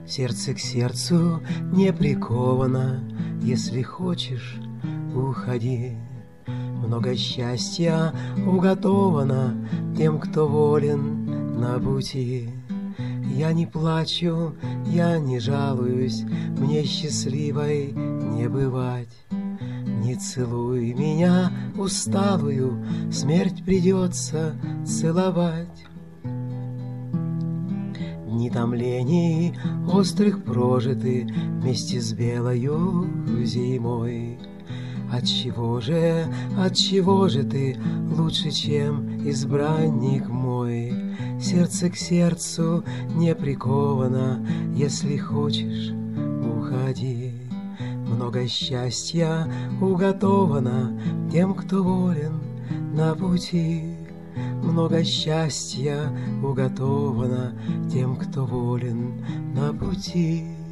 Сердце к сердцу не приковано, если хочешь, уходи. Много счастья уготовано тем, кто волен на пути. Я не плачу, я не жалуюсь, мне счастливой не бывать. Не целуй меня усталую, смерть придется целовать. Дни томлений острых прожиты вместе с белою зимой. Отчего же ты лучше, чем избранник мой? Сердце к сердцу не приковано, если хочешь, уходи. Много счастья уготовано тем, кто волен на пути. Много счастья уготовано тем, кто волен на пути.